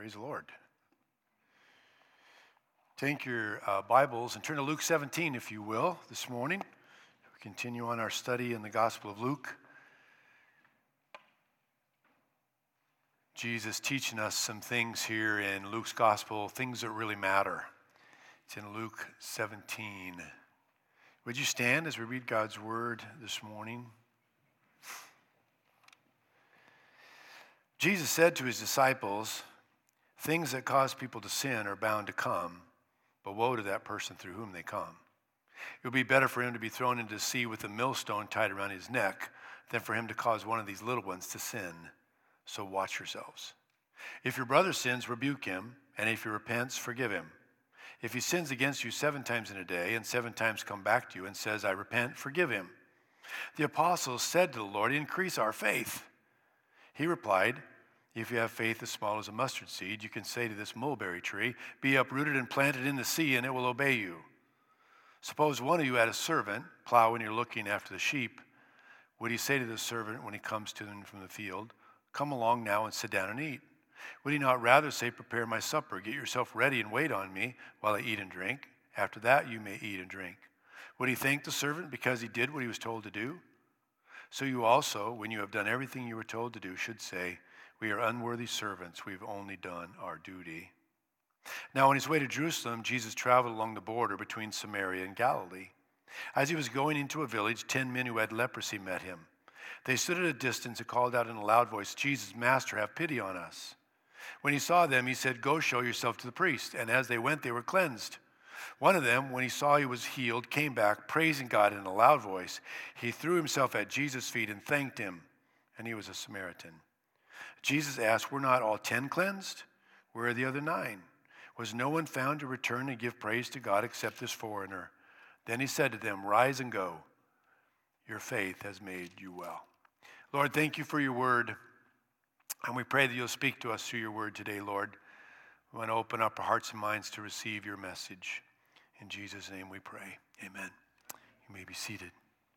Praise the Lord. Take your Bibles and turn to Luke 17, if you will, this morning. We continue on our study in the Gospel of Luke. Jesus teaching us some things here in Luke's Gospel, things that really matter. It's in Luke 17. Would you stand as we read God's Word this morning? Jesus said to his disciples, "Things that cause people to sin are bound to come, but woe to that person through whom they come. It would be better for him to be thrown into the sea with a millstone tied around his neck than for him to cause one of these little ones to sin. So watch yourselves. If your brother sins, rebuke him, and if he repents, forgive him. If he sins against you 7 times in a day and 7 times come back to you and says, 'I repent,' forgive him." The apostles said to the Lord, "Increase our faith." He replied, "If you have faith as small as a mustard seed, you can say to this mulberry tree, 'Be uprooted and planted in the sea,' and it will obey you. Suppose one of you had a servant plow when you're looking after the sheep. Would he say to the servant when he comes to them from the field, 'Come along now and sit down and eat'? Would he not rather say, 'Prepare my supper, get yourself ready and wait on me while I eat and drink? After that you may eat and drink'? Would he thank the servant because he did what he was told to do? So you also, when you have done everything you were told to do, should say, 'We are unworthy servants, we've only done our duty.'" Now on his way to Jerusalem, Jesus traveled along the border between Samaria and Galilee. As he was going into a village, 10 men who had leprosy met him. They stood at a distance and called out in a loud voice, "Jesus, Master, have pity on us." When he saw them, he said, "Go show yourself to the priest." And as they went, they were cleansed. One of them, when he saw he was healed, came back, praising God in a loud voice. He threw himself at Jesus' feet and thanked him, and he was a Samaritan. Jesus asked, "Were not all 10 cleansed? Where are the other 9? Was no one found to return and give praise to God except this foreigner?" Then he said to them, "Rise and go. Your faith has made you well." Lord, thank you for your word. And we pray that you'll speak to us through your word today, Lord. We want to open up our hearts and minds to receive your message. In Jesus' name we pray. Amen. You may be seated.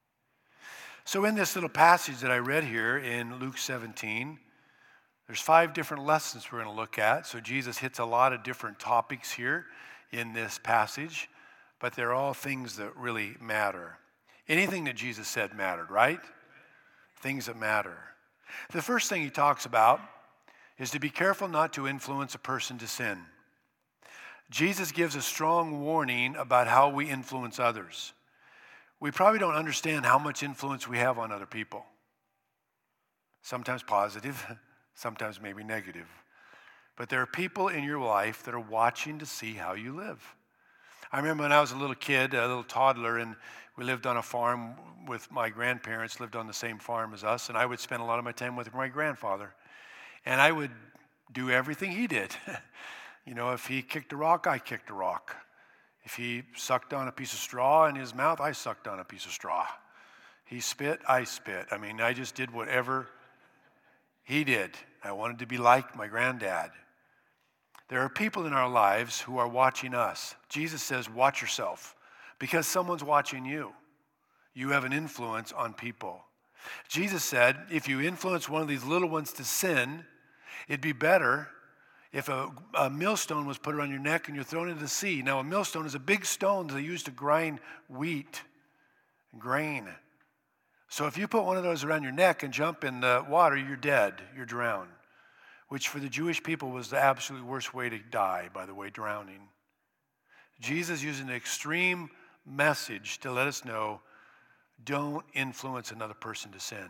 So in this little passage that I read here in Luke 17, there's 5 different lessons we're going to look at. So Jesus hits a lot of different topics here in this passage, but they're all things that really matter. Anything that Jesus said mattered, right? Things that matter. The first thing he talks about is to be careful not to influence a person to sin. Jesus gives a strong warning about how we influence others. We probably don't understand how much influence we have on other people. Sometimes positive, sometimes maybe negative. But there are people in your life that are watching to see how you live. I remember when I was a little kid, a little toddler, and we lived on a farm with my grandparents, lived on the same farm as us, and I would spend a lot of my time with my grandfather. And I would do everything he did. You know, if he kicked a rock, I kicked a rock. If he sucked on a piece of straw in his mouth, I sucked on a piece of straw. He spit, I spit. I mean, I just did whatever he did. I wanted to be like my granddad. There are people in our lives who are watching us. Jesus says, watch yourself, because someone's watching you. You have an influence on people. Jesus said, if you influence one of these little ones to sin, it'd be better if a millstone was put around your neck and you're thrown into the sea. Now, a millstone is a big stone that they use to grind wheat and grain. So if you put one of those around your neck and jump in the water, you're dead, you're drowned, which for the Jewish people was the absolute worst way to die, by the way, drowning. Jesus used an extreme message to let us know, don't influence another person to sin.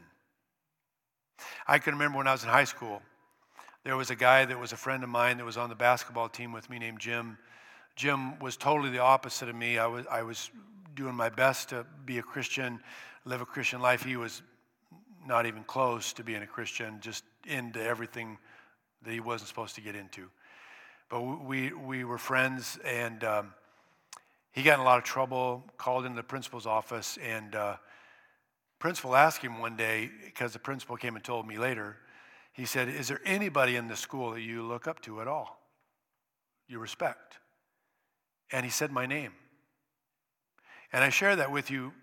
I can remember when I was in high school, there was a guy that was a friend of mine that was on the basketball team with me named Jim. Jim was totally the opposite of me. I was doing my best to be a Christian, live a Christian life. He was not even close to being a Christian, just into everything that he wasn't supposed to get into. But we were friends, and he got in a lot of trouble, called into the principal's office, and principal asked him one day, because the principal came and told me later, he said, "Is there anybody in the school that you look up to at all, you respect?" And he said my name. And I share that with you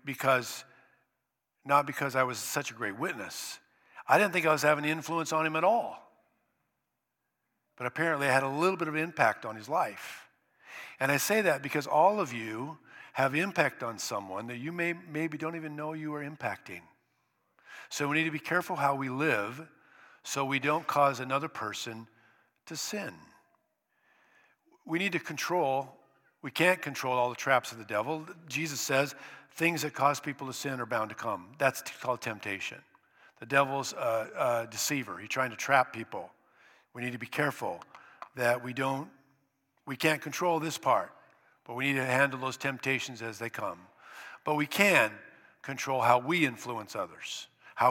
not because I was such a great witness. I didn't think I was having any influence on him at all. but apparently it had a little bit of impact on his life. And I say that because all of you have impact on someone that you maybe don't even know you are impacting. So we need to be careful how we live so we don't cause another person to sin. We need to we can't control all the traps of the devil. Jesus says things that cause people to sin are bound to come. That's called temptation. The devil's a deceiver. He's trying to trap people. We need to be careful that we can't control this part, but we need to handle those temptations as they come. But we can control how we influence others.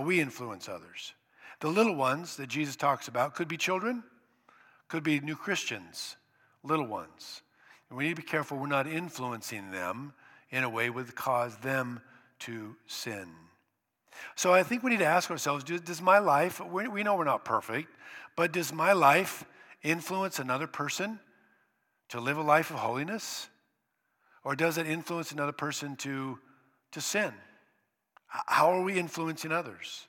The little ones that Jesus talks about could be children, could be new Christians, little ones. And we need to be careful we're not influencing them in a way that would cause them to sin. So I think we need to ask ourselves, does my life, we know we're not perfect, but does my life influence another person to live a life of holiness? Or does it influence another person to sin? How are we influencing others?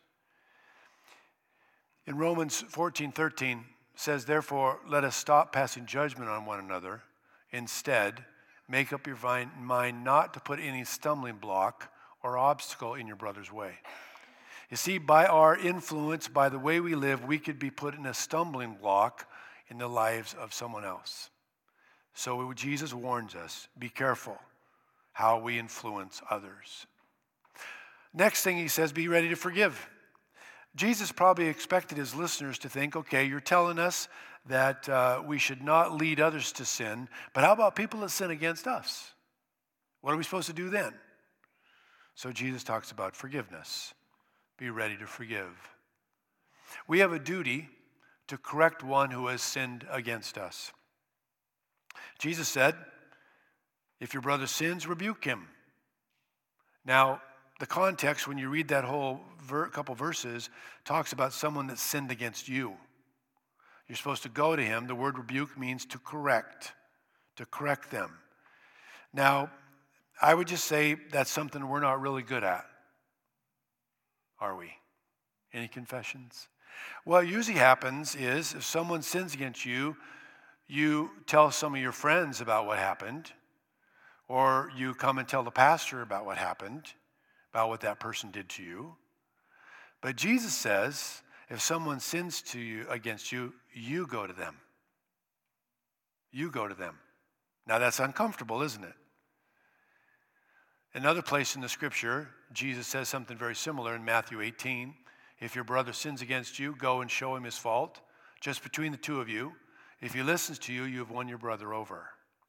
In Romans 14:13 says, therefore, let us stop passing judgment on one another. Instead, make up your mind not to put any stumbling block or obstacle in your brother's way. You see, by our influence, by the way we live, we could be put in a stumbling block in the lives of someone else. So Jesus warns us, be careful how we influence others. Next thing he says, be ready to forgive. Jesus probably expected his listeners to think, okay, you're telling us that we should not lead others to sin, but how about people that sin against us? What are we supposed to do then? So Jesus talks about forgiveness. Be ready to forgive. We have a duty to correct one who has sinned against us. Jesus said, if your brother sins, rebuke him. Now, the context, when you read that whole couple verses, talks about someone that sinned against you. You're supposed to go to him. The word rebuke means to correct them. Now, I would just say that's something we're not really good at, are we? Any confessions? What usually happens is if someone sins against you, you tell some of your friends about what happened, or you come and tell the pastor about what happened, about what that person did to you. But Jesus says, if someone sins against you, you go to them. You go to them. Now that's uncomfortable, isn't it? Another place in the scripture, Jesus says something very similar in Matthew 18. If your brother sins against you, go and show him his fault, just between the two of you. If he listens to you, you have won your brother over.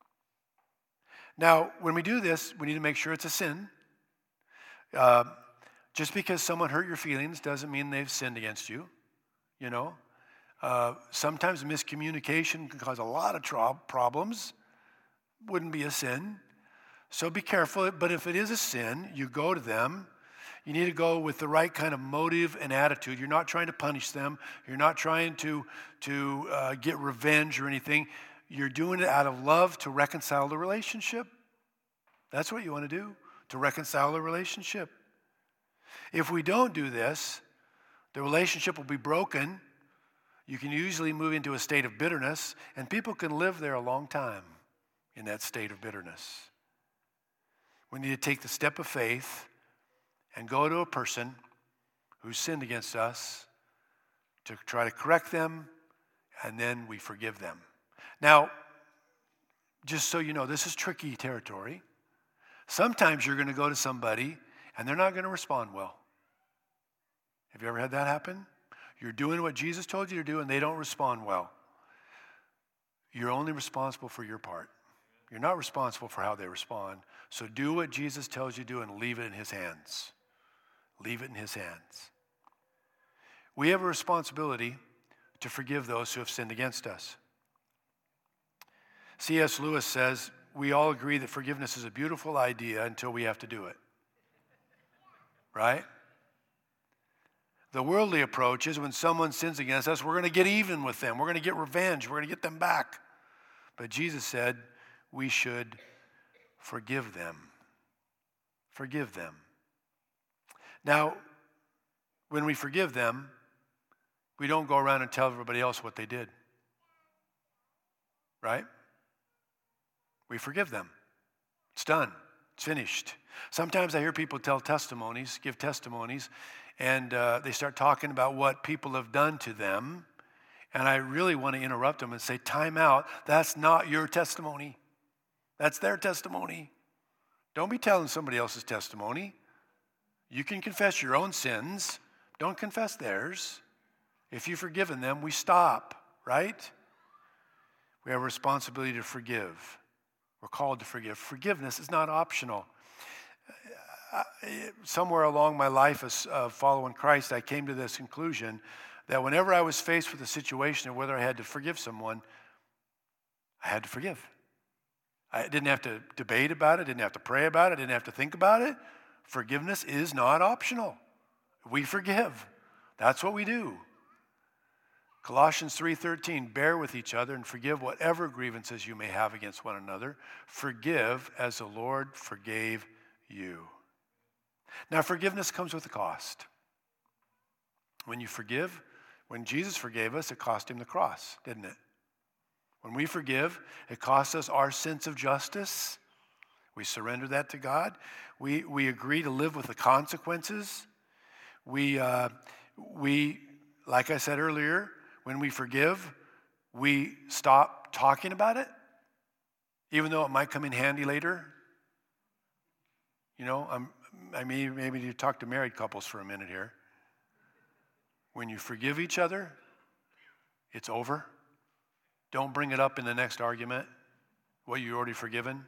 Now, when we do this, we need to make sure it's a sin. Just because someone hurt your feelings doesn't mean they've sinned against you. You know, sometimes miscommunication can cause a lot of problems. Wouldn't be a sin. So be careful. But if it is a sin, you go to them. You need to go with the right kind of motive and attitude. You're not trying to punish them. You're not trying to get revenge or anything. You're doing it out of love to reconcile the relationship. That's what you want to do, to reconcile the relationship. If we don't do this, the relationship will be broken. You can usually move into a state of bitterness, and people can live there a long time in that state of bitterness. We need to take the step of faith and go to a person who sinned against us to try to correct them, and then we forgive them. Now, just so you know, this is tricky territory. Sometimes you're going to go to somebody and they're not going to respond well. Have you ever had that happen? You're doing what Jesus told you to do and they don't respond well. You're only responsible for your part. You're not responsible for how they respond. So do what Jesus tells you to do and leave it in his hands. Leave it in his hands. We have a responsibility to forgive those who have sinned against us. C.S. Lewis says, we all agree that forgiveness is a beautiful idea until we have to do it. Right? The worldly approach is when someone sins against us, we're going to get even with them. We're going to get revenge. We're going to get them back. But Jesus said we should forgive them. Forgive them. Now, when we forgive them, we don't go around and tell everybody else what they did. right? We forgive them. It's done. It's finished. Sometimes I hear people give testimonies, and they start talking about what people have done to them, and I really want to interrupt them and say, time out. That's not your testimony. That's their testimony. Don't be telling somebody else's testimony. You can confess your own sins. Don't confess theirs. If you've forgiven them, we stop, right? We have a responsibility to forgive. We're called to forgive. Forgiveness is not optional. Somewhere along my life of following Christ, I came to this conclusion that whenever I was faced with a situation of whether I had to forgive someone, I had to forgive. I didn't have to debate about it, didn't have to pray about it, didn't have to think about it. Forgiveness is not optional. We forgive. That's what we do. Colossians 3:13, bear with each other and forgive whatever grievances you may have against one another. Forgive as the Lord forgave you. Now, forgiveness comes with a cost. When you forgive, when Jesus forgave us, it cost him the cross, didn't it? When we forgive, it costs us our sense of justice. We surrender that to God. We agree to live with the consequences. We, like I said earlier, when we forgive, we stop talking about it, even though it might come in handy later. You know, maybe you talk to married couples for a minute here. When you forgive each other, it's over. Don't bring it up in the next argument, what you already forgiven.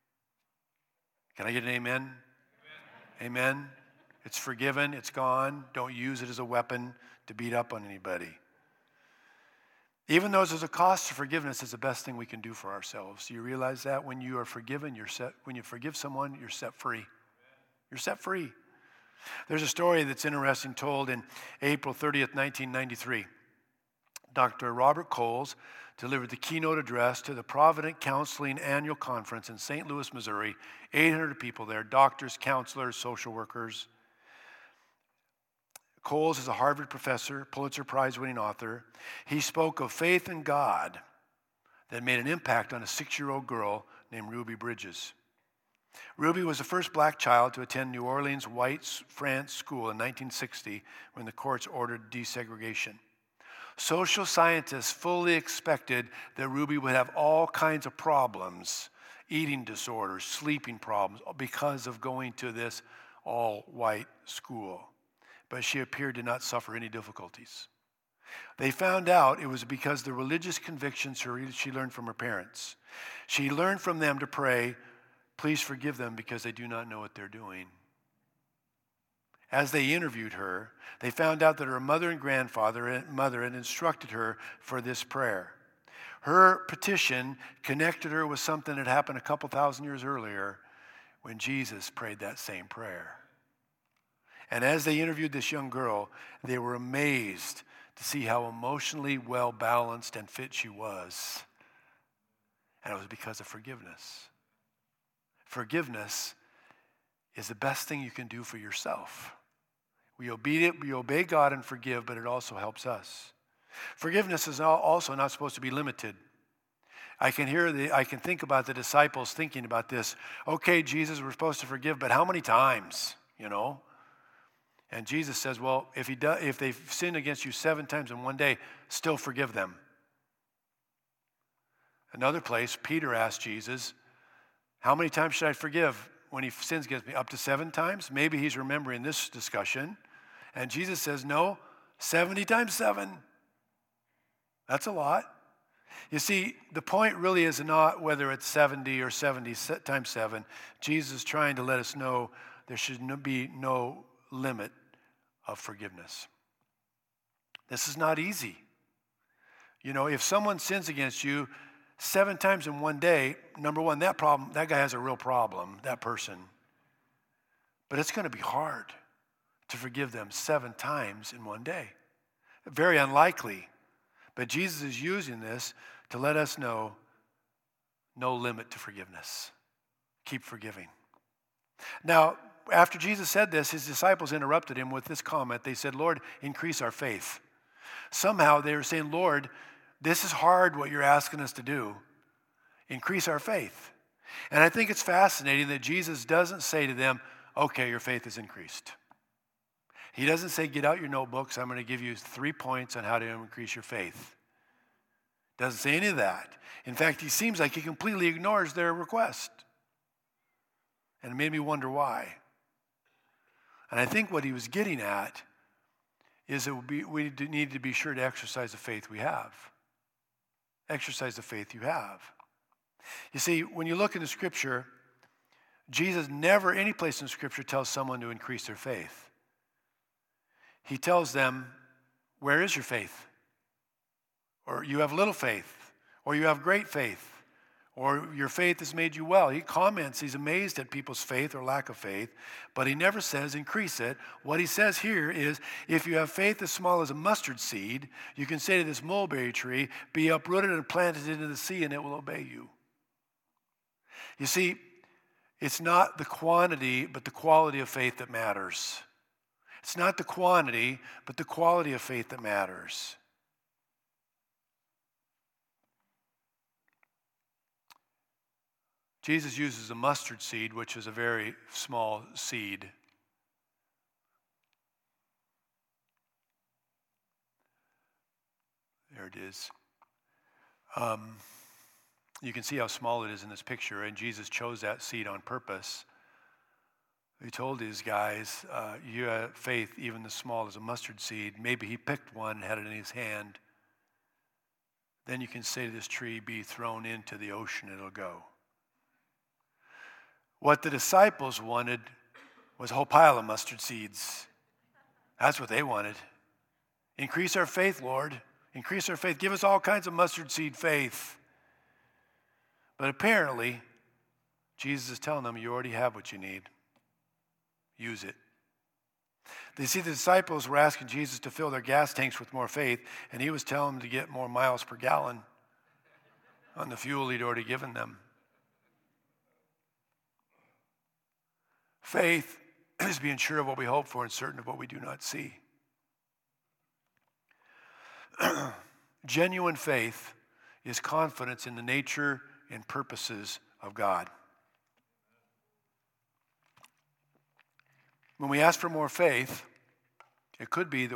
Can I get an amen? Amen. It's forgiven. It's gone. Don't use it as a weapon to beat up on anybody. Even though there's a cost to forgiveness, it's the best thing we can do for ourselves. Do you realize that? When you are forgiven, when you forgive someone, you're set free. You're set free. There's a story that's interesting told in April 30th, 1993. Dr. Robert Coles delivered the keynote address to the Provident Counseling Annual Conference in St. Louis, Missouri. 800 people there, doctors, counselors, social workers. Coles is a Harvard professor, Pulitzer Prize-winning author. He spoke of faith in God that made an impact on a 6-year-old girl named Ruby Bridges. Ruby was the first black child to attend New Orleans white France school in 1960 when the courts ordered desegregation. Social scientists fully expected that Ruby would have all kinds of problems, eating disorders, sleeping problems, because of going to this all-white school. But she appeared to not suffer any difficulties. They found out it was because the religious convictions she learned from her parents. She learned from them to pray, please forgive them because they do not know what they're doing. As they interviewed her, they found out that her mother and grandfather had instructed her for this prayer. Her petition connected her with something that happened a couple thousand years earlier when Jesus prayed that same prayer. And as they interviewed this young girl, they were amazed to see how emotionally well-balanced and fit she was. And it was because of forgiveness. Forgiveness is the best thing you can do for yourself. We obey God and forgive, but it also helps us. Forgiveness is also not supposed to be limited. I can think about the disciples thinking about this. Okay, Jesus, we're supposed to forgive, but how many times, And Jesus says, well, if they've sinned against you 7 times in one day, still forgive them. Another place, Peter asked Jesus, how many times should I forgive when he sins against me? Up to 7 times? Maybe he's remembering this discussion. And Jesus says, no, 70 times 7. That's a lot. You see, the point really is not whether it's 70 or 70 times 7. Jesus is trying to let us know there should be no limit of forgiveness. This is not easy. If someone sins against you 7 times in one day, number one, that guy has a real problem, that person. But it's going to be hard to forgive them 7 times in one day. Very unlikely. But Jesus is using this to let us know no limit to forgiveness. Keep forgiving. Now, after Jesus said this, his disciples interrupted him with this comment. They said, Lord, increase our faith. Somehow they were saying, Lord, this is hard what you're asking us to do. Increase our faith. And I think it's fascinating that Jesus doesn't say to them, okay, your faith is increased. He doesn't say, get out your notebooks, I'm going to give you 3 points on how to increase your faith. Doesn't say any of that. In fact, he seems like he completely ignores their request. And it made me wonder why. And I think what he was getting at is that we need to be sure to exercise the faith we have. Exercise the faith you have. You see, when you look in the Scripture, Jesus never, any place in the Scripture, tells someone to increase their faith. He tells them, where is your faith? Or you have little faith, or you have great faith, or your faith has made you well. He comments, he's amazed at people's faith or lack of faith, but he never says increase it. What he says here is, if you have faith as small as a mustard seed, you can say to this mulberry tree, be uprooted and planted into the sea, and it will obey you. You see, it's not the quantity, but the quality of faith that matters. It's not the quantity, but the quality of faith that matters. Jesus uses a mustard seed, which is a very small seed. There it is. You can see how small it is in this picture, and Jesus chose that seed on purpose. He told these guys, you have faith even as small as a mustard seed. Maybe he picked one and had it in his hand. Then you can say to this tree, be thrown into the ocean, it'll go. What the disciples wanted was a whole pile of mustard seeds. That's what they wanted. Increase our faith, Lord. Increase our faith. Give us all kinds of mustard seed faith. But apparently, Jesus is telling them, you already have what you need. Use it. They see the disciples were asking Jesus to fill their gas tanks with more faith, and he was telling them to get more miles per gallon on the fuel he'd already given them. Faith is being sure of what we hope for and certain of what we do not see. Genuine faith is confidence in the nature and purposes of God. When we ask for more faith, it could be that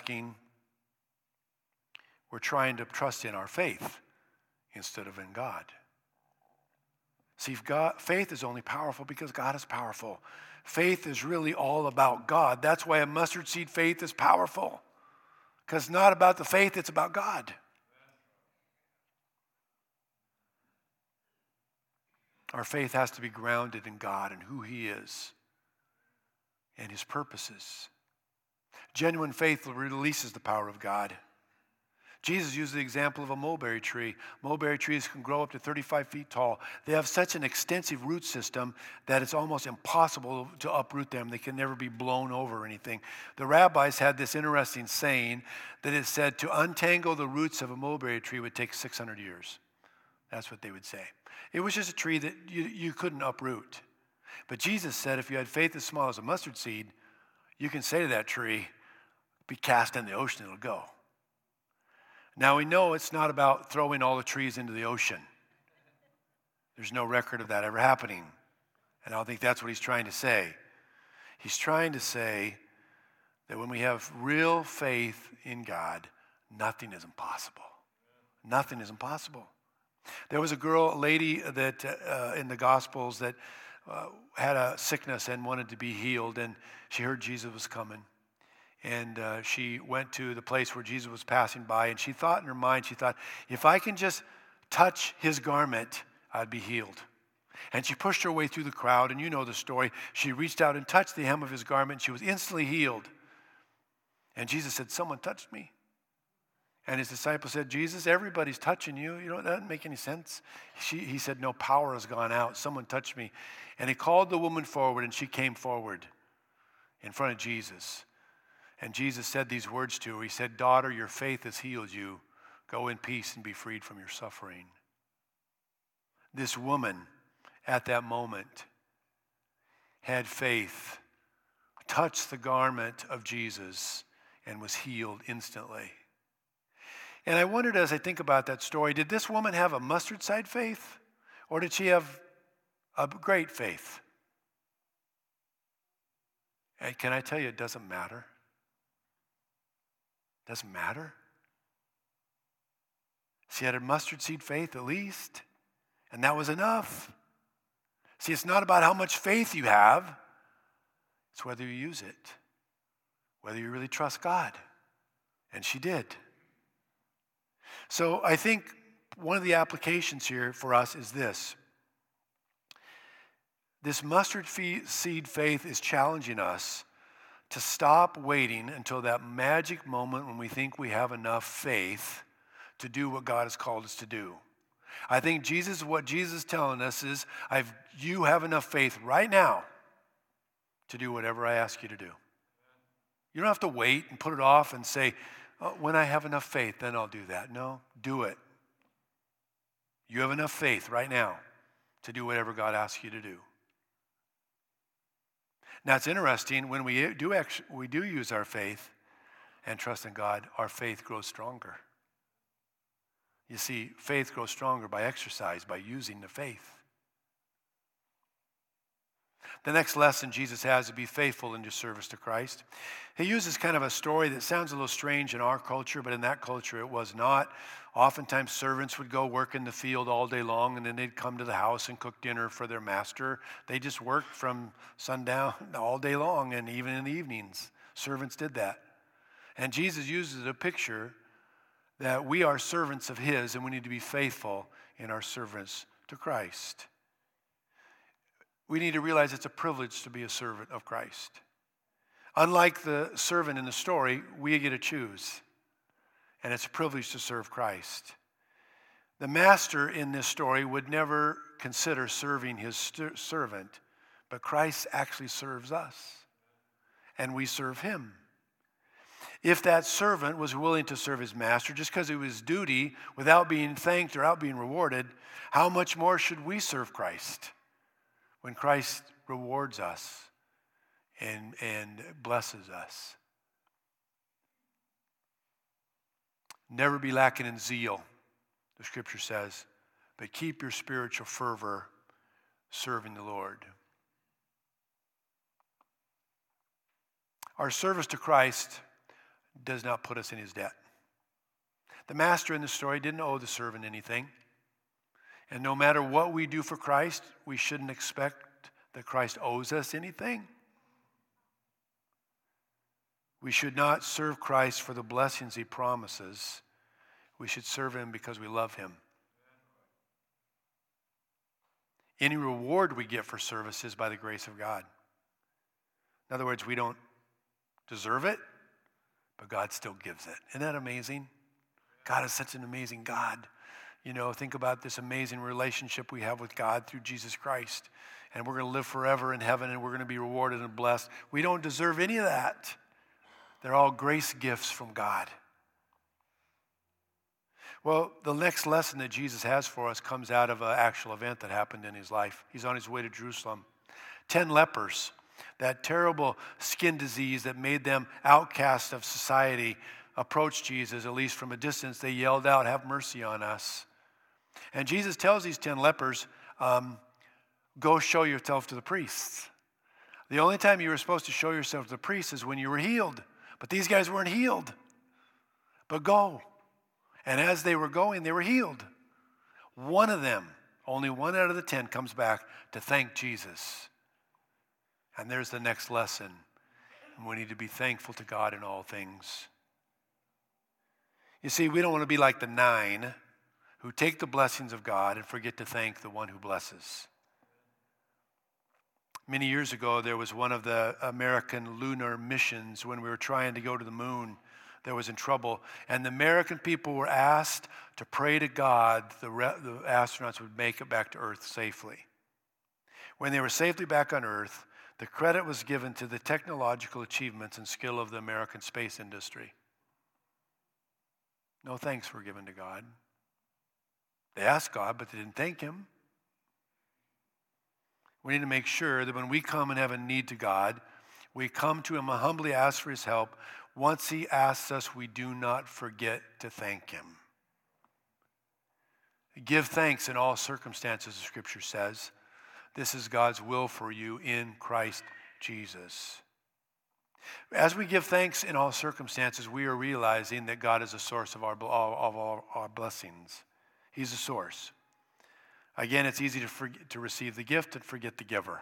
we're trying to trust in our faith instead of in God. See, faith is only powerful because God is powerful. Faith is really all about God. That's why a mustard seed faith is powerful. Because it's not about the faith, it's about God. Our faith has to be grounded in God and who he is and his purposes. Genuine faith releases the power of God. Jesus used the example of a mulberry tree. Mulberry trees can grow up to 35 feet tall. They have such an extensive root system that it's almost impossible to uproot them. They can never be blown over or anything. The rabbis had this interesting saying that it said to untangle the roots of a mulberry tree would take 600 years. That's what they would say. It was just a tree that you couldn't uproot. But Jesus said if you had faith as small as a mustard seed, you can say to that tree, be cast in the ocean, it'll go. Now we know it's not about throwing all the trees into the ocean. There's no record of that ever happening. And I don't think that's what he's trying to say. He's trying to say that when we have real faith in God, nothing is impossible. Nothing is impossible. There was a lady that in the Gospels that had a sickness and wanted to be healed, and she heard Jesus was coming. And she went to the place where Jesus was passing by, and she thought in her mind, if I can just touch his garment, I'd be healed. And she pushed her way through the crowd, and you know the story. She reached out and touched the hem of his garment, and she was instantly healed. And Jesus said, someone touched me. And his disciples said, Jesus, everybody's touching you. You know, that doesn't make any sense. He said, no, power has gone out. Someone touched me. And he called the woman forward, and she came forward in front of Jesus. And Jesus said these words to her. He said, daughter, your faith has healed you. Go in peace and be freed from your suffering. This woman at that moment had faith, touched the garment of Jesus, and was healed instantly. And I wondered as I think about that story, did this woman have a mustard seed faith? Or did she have a great faith? And can I tell you, it doesn't matter. It doesn't matter. She had a mustard seed faith at least, and that was enough. See, it's not about how much faith you have. It's whether you use it, whether you really trust God. And she did. So I think one of the applications here for us is this. This mustard seed faith is challenging us to stop waiting until that magic moment when we think we have enough faith to do what God has called us to do. I think what Jesus is telling us is, you have enough faith right now to do whatever I ask you to do. You don't have to wait and put it off and say, when I have enough faith, then I'll do that. No, do it. You have enough faith right now to do whatever God asks you to do. Now it's interesting, when we do use our faith and trust in God, our faith grows stronger. You see, faith grows stronger by exercise, by using the faith. The next lesson Jesus has to be faithful in your service to Christ. He uses kind of a story that sounds a little strange in our culture, but in that culture it was not. Oftentimes servants would go work in the field all day long, and then they'd come to the house and cook dinner for their master. They just worked from sundown all day long, and even in the evenings. Servants did that. And Jesus uses a picture that we are servants of his, and we need to be faithful in our service to Christ. We need to realize it's a privilege to be a servant of Christ. Unlike the servant in the story, we get to choose. And it's a privilege to serve Christ. The master in this story would never consider serving his servant, but Christ actually serves us. And we serve him. If that servant was willing to serve his master just because it was duty without being thanked or without being rewarded, how much more should we serve Christ when Christ rewards us and blesses us? Never be lacking in zeal, the scripture says, but keep your spiritual fervor serving the Lord. Our service to Christ does not put us in his debt. The master in the story didn't owe the servant anything. And no matter what we do for Christ, we shouldn't expect that Christ owes us anything. We should not serve Christ for the blessings he promises. We should serve him because we love him. Any reward we get for service is by the grace of God. In other words, we don't deserve it, but God still gives it. Isn't that amazing? God is such an amazing God. You know, think about this amazing relationship we have with God through Jesus Christ. And we're going to live forever in heaven, and we're going to be rewarded and blessed. We don't deserve any of that. They're all grace gifts from God. Well, the next lesson that Jesus has for us comes out of an actual event that happened in his life. He's on his way to Jerusalem. 10 lepers, that terrible skin disease that made them outcasts of society, approached Jesus, at least from a distance. They yelled out, "Have mercy on us." And Jesus tells these 10 lepers, go show yourself to the priests. The only time you were supposed to show yourself to the priests is when you were healed. But these guys weren't healed. But go. And as they were going, they were healed. One of them, only one out of the 10, comes back to thank Jesus. And there's the next lesson. We need to be thankful to God in all things. You see, we don't want to be like the 9 who take the blessings of God and forget to thank the one who blesses. Many years ago, there was one of the American lunar missions when we were trying to go to the moon that was in trouble. And the American people were asked to pray to God the astronauts would make it back to Earth safely. When they were safely back on Earth, the credit was given to the technological achievements and skill of the American space industry. No thanks were given to God. They asked God, but they didn't thank him. We need to make sure that when we come and have a need to God, we come to him and humbly ask for his help. Once he asks us, we do not forget to thank him. Give thanks in all circumstances, the Scripture says. This is God's will for you in Christ Jesus. As we give thanks in all circumstances, we are realizing that God is the source of our blessings. He's the source. Again, it's easy to receive the gift and forget the giver.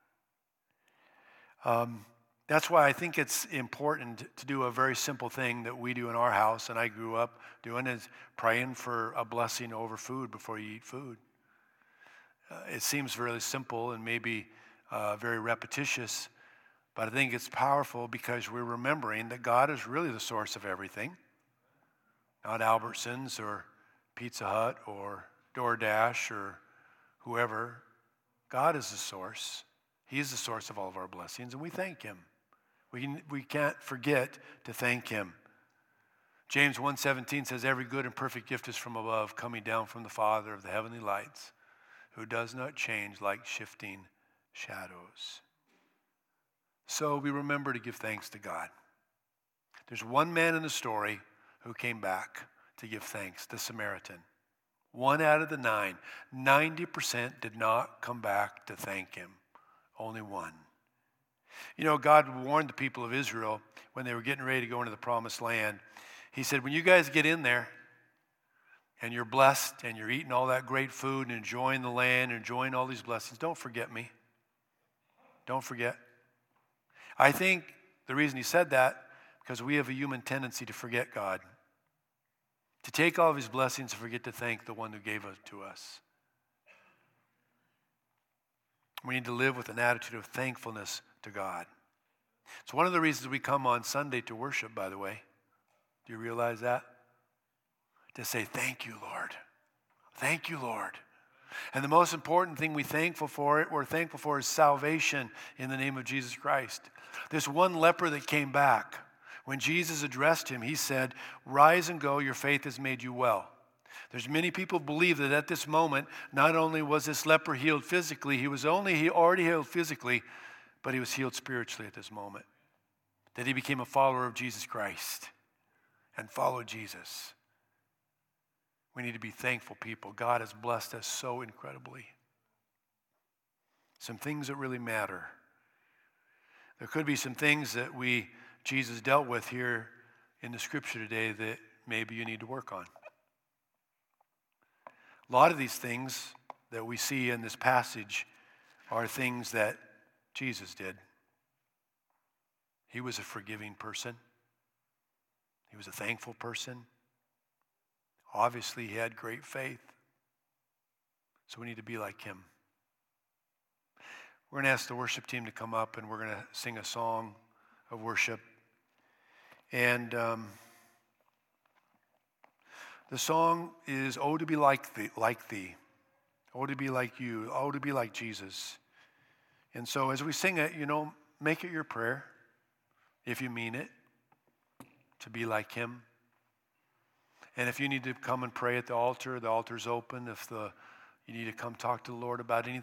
That's why I think it's important to do a very simple thing that we do in our house, and I grew up doing, is praying for a blessing over food before you eat food. It seems really simple and maybe very repetitious, but I think it's powerful because we're remembering that God is really the source of everything, not Albertsons or Pizza Hut or DoorDash or whoever. God is the source. He is the source of all of our blessings, and we thank him. We can't forget to thank him. James 1:17 says, every good and perfect gift is from above, coming down from the Father of the heavenly lights, who does not change like shifting shadows. So we remember to give thanks to God. There's one man in the story who came back to give thanks, the Samaritan. 1 out of the 9. 90% did not come back to thank him. Only 1. You know, God warned the people of Israel when they were getting ready to go into the promised land. He said, when you guys get in there and you're blessed and you're eating all that great food and enjoying the land and enjoying all these blessings, don't forget me. Don't forget. I think the reason he said that, because we have a human tendency to forget God. To take all of his blessings and forget to thank the one who gave it to us. We need to live with an attitude of thankfulness to God. It's one of the reasons we come on Sunday to worship, by the way. Do you realize that? To say, thank you, Lord. Thank you, Lord. And the most important thing we're thankful for is salvation in the name of Jesus Christ. This one leper that came back, when Jesus addressed him, he said, rise and go, your faith has made you well. There's many people who believe that at this moment, not only was this leper healed physically, he already healed physically, but he was healed spiritually at this moment. That he became a follower of Jesus Christ and followed Jesus. We need to be thankful people. God has blessed us so incredibly. Some things that really matter. There could be some things that Jesus dealt with here in the scripture today that maybe you need to work on. A lot of these things that we see in this passage are things that Jesus did. He was a forgiving person. He was a thankful person. Obviously, he had great faith. So we need to be like him. We're going to ask the worship team to come up and we're going to sing a song of worship. And the song is, oh, to be like thee. Oh, to be like you. Oh, to be like Jesus. And so as we sing it, make it your prayer, if you mean it, to be like him. And if you need to come and pray at the altar's open. If you need to come talk to the Lord about anything,